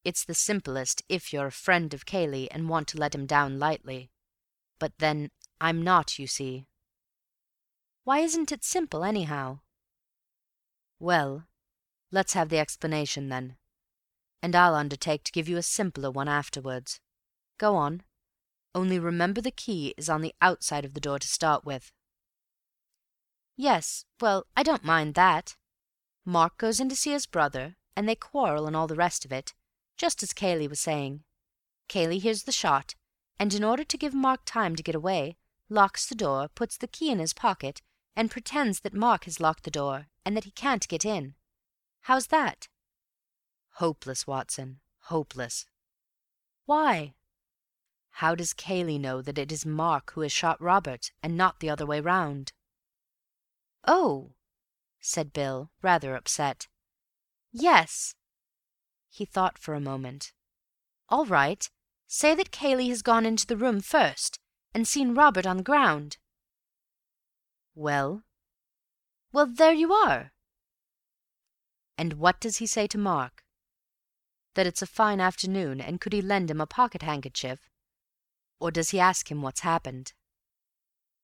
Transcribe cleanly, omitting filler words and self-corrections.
It's the simplest if you're a friend of Cayley and want to let him down lightly. But then I'm not, you see." "Why isn't it simple, anyhow?" "Well, let's have the explanation, then, and I'll undertake to give you a simpler one afterwards. Go on. Only remember the key is on the outside of the door to start with." "Yes, well, I don't mind that. Mark goes in to see his brother, and they quarrel and all the rest of it, just as Cayley was saying. Cayley hears the shot, and in order to give Mark time to get away, locks the door, puts the key in his pocket, and pretends that Mark has locked the door, and that he can't get in. How's that?" "Hopeless, Watson, hopeless." "Why?" "How does Cayley know that it is Mark who has shot Robert, and not the other way round?" "Oh," said Bill, rather upset. "Yes." He thought for a moment. "All right. Say that Cayley has gone into the room first, and seen Robert on the ground." "Well?" "Well, there you are." "And what does he say to Mark? That it's a fine afternoon, and could he lend him a pocket-handkerchief? Or does he ask him what's happened?"